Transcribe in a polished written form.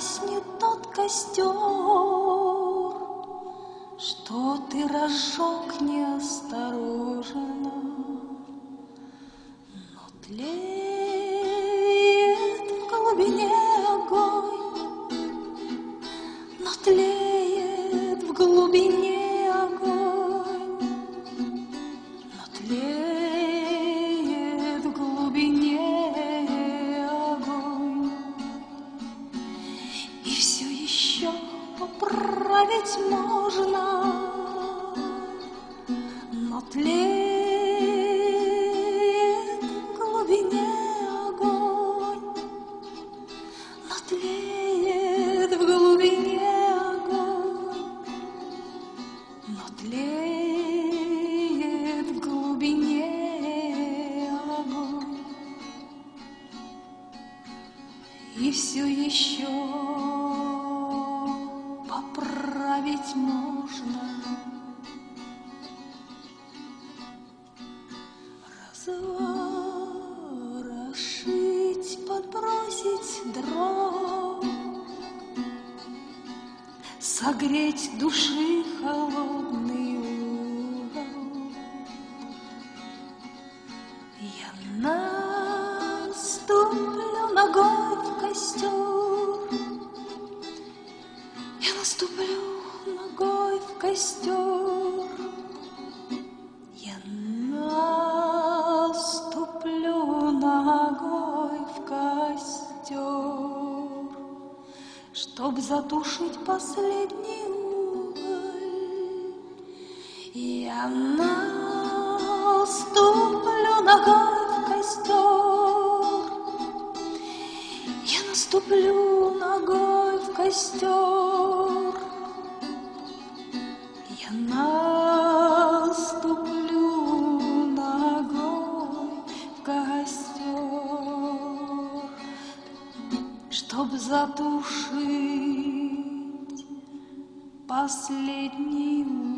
погаснет тот костер, что ты разжег неосторожно, но тлеет в глубине огонь, но тлеет в глубине огонь, но тлеет в глубине огонь. И все еще поправить можно, но тлеет в глубине огонь, но тлеет в глубине огонь, но тлеет в глубине огонь. И все еще поправить можно, разворошить, подбросить дров, согреть души холодный угол. Я наступлю ногой в костер, я наступлю ногой в костер, я наступлю ногой в костер, чтоб затушить последний уголь. Я наступлю ногой в костер, я наступлю ногой в костер, я наступлю ногой в костер, чтоб затушить последний